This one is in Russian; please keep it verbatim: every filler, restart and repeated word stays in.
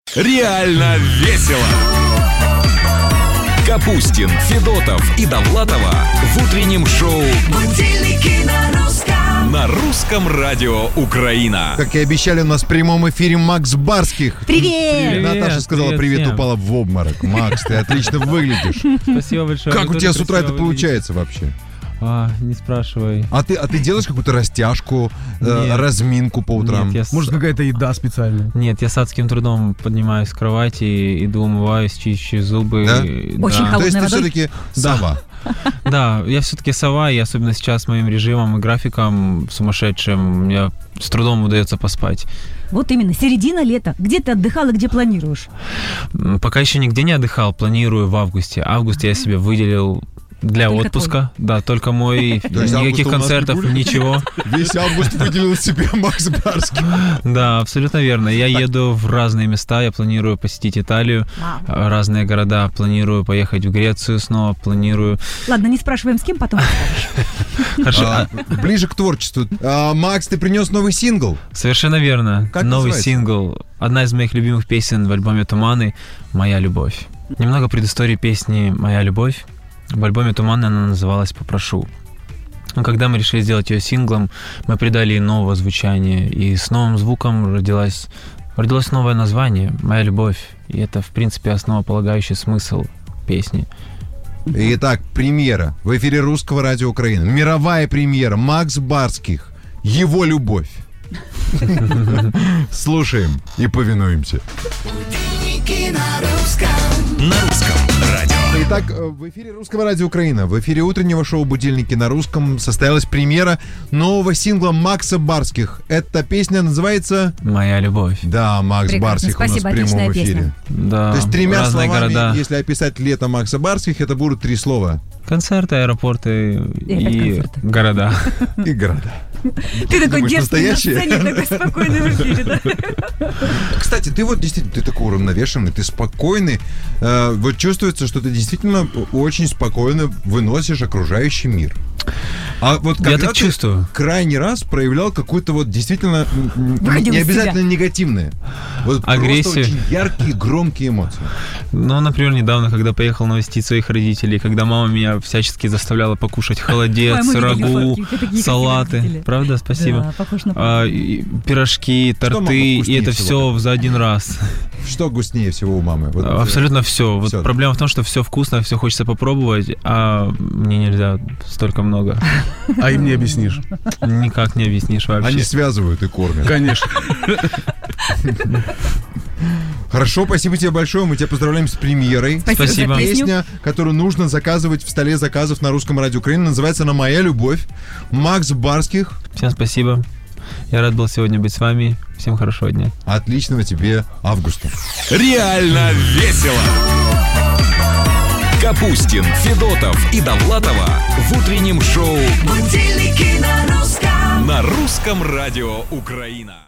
Реально весело. Капустин, Федотов и Довлатова в утреннем шоу «Будильники на русском». На русском радио Украина. Как и обещали, у нас в прямом эфире Макс Барских. Привет! Наташа сказала привет, привет, всем. упала в обморок. Макс, ты отлично выглядишь. Спасибо большое. Как Вы у тебя тоже с утра это красиво получается вообще? выглядите. А, не спрашивай. А ты, а ты делаешь какую-то растяжку, э, Нет. разминку по утрам? Нет, я с... Может, какая-то еда специальная? Нет, я с адским трудом поднимаюсь с кровати, иду, умываюсь, чищу зубы. Да? и- То да. есть Очень ты Холодной водой? все-таки сова. Да, я все-таки сова, и особенно сейчас с моим режимом и графиком сумасшедшим, мне с трудом удается поспать. Вот именно, середина лета. Где ты отдыхал и где планируешь? М, Пока еще нигде не отдыхал, планирую в августе. Август я себе выделил для Только отпуска. Да, только мой, То есть никаких августа у нас концертов, не будет? ничего. Весь август выделил себе Макс Барских. Да, абсолютно верно. Я еду в разные места, я планирую посетить Италию, Вау. э, разные города, планирую поехать в Грецию снова, планирую... Ладно, не спрашиваем, с кем, потом расскажешь. Хорошо, А, ближе к творчеству. А, Макс, ты принес новый сингл. совершенно верно. Как Новый называется? сингл. Одна из моих любимых песен в альбоме «Туманы» «Моя любовь». Немного предыстории песни «Моя любовь». В альбоме «Туманы» она называлась «Попрошу». Но когда мы решили сделать ее синглом, мы придали ей нового звучания, и с новым звуком родилась, родилось новое название «Моя любовь». И это, в принципе, основополагающий смысл песни. Итак, премьера в эфире Русского радио Украины. Мировая премьера. Макс Барских. Его любовь. Слушаем и повинуемся. Будильники на русском. На русском радио. Итак, в эфире Русского радио Украина, в эфире утреннего шоу «Будильники на русском» состоялась премьера нового сингла Макса Барских. Эта песня называется... «Моя любовь». Да, Макс Прекрасно, Барских у нас спасибо, в прямом отличная эфире. песня. Да, То есть тремя разные словами, города. если описать лето Макса Барских, это будут три слова. Концерты, аэропорты И опять и концерты. города. И города. Ты такой думаешь, девственный на настоящие? сцене, такой спокойный в эфире, да? Кстати, ты вот действительно, ты такой уравновешенный, ты спокойный. Э, вот чувствуется, что ты действительно очень спокойно выносишь окружающий мир. А вот Я когда так ты чувствую. крайний раз проявлял какую-то вот действительно м, м, Выходил не из обязательно негативное. Вот Агрессию. просто очень яркие, громкие эмоции. Ну, например, недавно, когда поехал навестить своих родителей, когда мама меня всячески заставляла покушать холодец, Ой, мы видели рагу, фотки, ты такие салаты. красивые видели. Правда? Спасибо. Да, похож на А, и пирожки, мама торты, и вкуснее это всего? все за один раз. Что вкуснее всего у мамы? Вот, э, Абсолютно все. Вот всё. проблема в том, что все вкусно, все хочется попробовать, а мне нельзя столько много. А им не объяснишь. Никак не объяснишь вообще. Они связывают и кормят. Конечно. Хорошо, спасибо тебе большое. Мы тебя поздравляем с премьерой. Спасибо за Спасибо. песню. Песня, которую нужно заказывать в столе заказов на Русском радио Украины, называется она «Моя любовь». Макс Барских. Всем спасибо. Я рад был сегодня быть с вами. Всем хорошего дня. Отличного тебе августа. Реально весело. Капустин, Федотов и Довлатова в утреннем шоу Будильники на русском. на русском радио Украина.